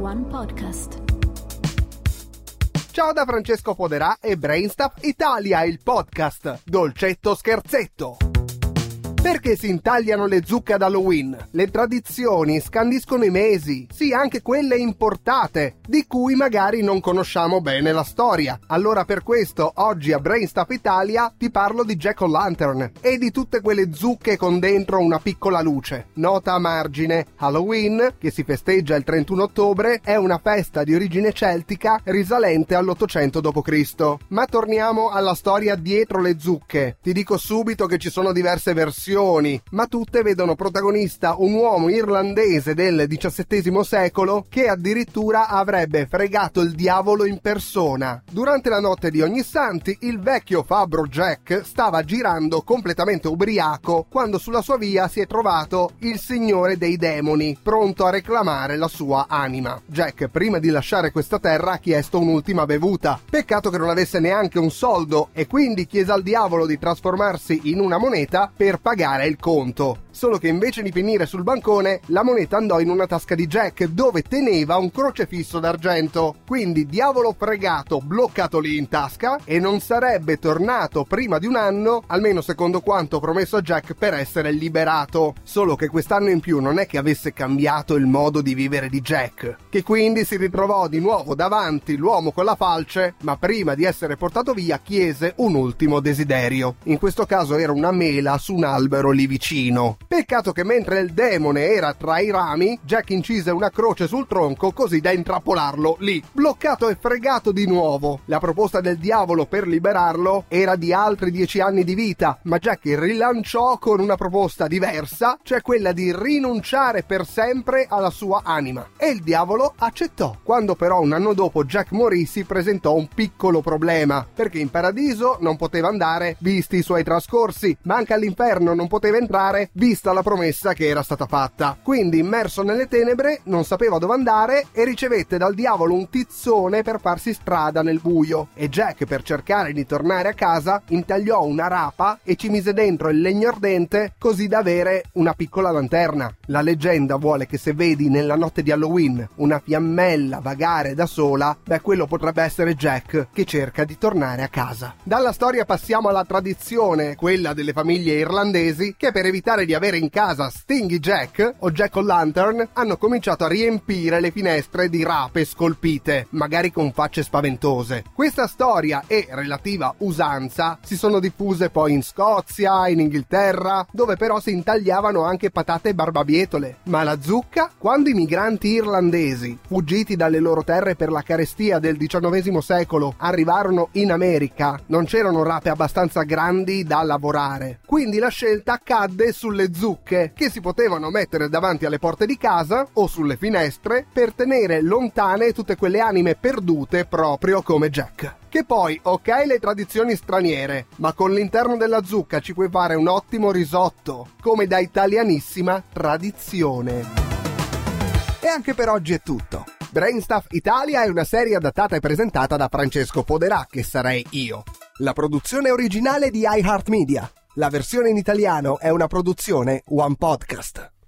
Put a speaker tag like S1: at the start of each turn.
S1: One Podcast.
S2: Ciao da Francesco Poderà e Brainstuff Italia, il podcast dolcetto scherzetto. Perché si intagliano le zucche ad Halloween? Le tradizioni scandiscono i mesi, sì, anche quelle importate, di cui magari non conosciamo bene la storia. Allora per questo, oggi a Brainstuff Italia ti parlo di Jack-o'-lantern e di tutte quelle zucche con dentro una piccola luce. Nota a margine, Halloween, che si festeggia il 31 ottobre, è una festa di origine celtica risalente all'800 d.C. Ma torniamo alla storia dietro le zucche. Ti dico subito che ci sono diverse versioni, ma tutte vedono protagonista un uomo irlandese del XVII secolo che addirittura avrebbe fregato il diavolo in persona. Durante la notte di Ognissanti, il vecchio fabbro Jack stava girando completamente ubriaco quando sulla sua via si è trovato il signore dei demoni, pronto a reclamare la sua anima. Jack, prima di lasciare questa terra, ha chiesto un'ultima bevuta. Peccato che non avesse neanche un soldo e quindi chiese al diavolo di trasformarsi in una moneta per pagare il conto. Solo che invece di finire sul bancone, la moneta andò in una tasca di Jack dove teneva un crocefisso d'argento. Quindi diavolo fregato, bloccato lì in tasca, e non sarebbe tornato prima di un anno, almeno secondo quanto promesso a Jack, per essere liberato. Solo che quest'anno in più non è che avesse cambiato il modo di vivere di Jack, che quindi si ritrovò di nuovo davanti l'uomo con la falce, ma prima di essere portato via chiese un ultimo desiderio. In questo caso era una mela su un albero lì vicino. Peccato che mentre il demone era tra i rami, Jack incise una croce sul tronco così da intrappolarlo lì. Bloccato e fregato di nuovo. La proposta del diavolo per liberarlo era di altri 10 anni di vita, ma Jack rilanciò con una proposta diversa, cioè quella di rinunciare per sempre alla sua anima. E il diavolo accettò. Quando però un anno dopo Jack morì, si presentò un piccolo problema, perché in paradiso non poteva andare visti i suoi trascorsi, ma anche all'inferno non poteva entrare vista la promessa che era stata fatta. Quindi, immerso nelle tenebre, non sapeva dove andare e ricevette dal diavolo un tizzone per farsi strada nel buio. E Jack, per cercare di tornare a casa, intagliò una rapa e ci mise dentro il legno ardente così da avere una piccola lanterna. La leggenda vuole che se vedi nella notte di Halloween una fiammella vagare da sola, beh, quello potrebbe essere Jack che cerca di tornare a casa. Dalla storia passiamo alla tradizione, quella delle famiglie irlandesi, che per evitare di avere in casa Stingy Jack o Jack-o'-lantern hanno cominciato a riempire le finestre di rape scolpite, magari con facce spaventose. Questa storia e relativa usanza si sono diffuse poi in Scozia, in Inghilterra, dove però si intagliavano anche patate e barbabietole. Ma la zucca? Quando i migranti irlandesi, fuggiti dalle loro terre per la carestia del XIX secolo, arrivarono in America, non c'erano rape abbastanza grandi da lavorare. Quindi la scelta cadde sulle zucche, che si potevano mettere davanti alle porte di casa o sulle finestre per tenere lontane tutte quelle anime perdute proprio come Jack. Che poi, ok, le tradizioni straniere, ma con l'interno della zucca ci puoi fare un ottimo risotto, come da italianissima tradizione. E anche per oggi è tutto. Brainstuff Italia è una serie adattata e presentata da Francesco Poderà, che sarei io. La produzione originale di iHeartMedia. La versione in italiano è una produzione One Podcast.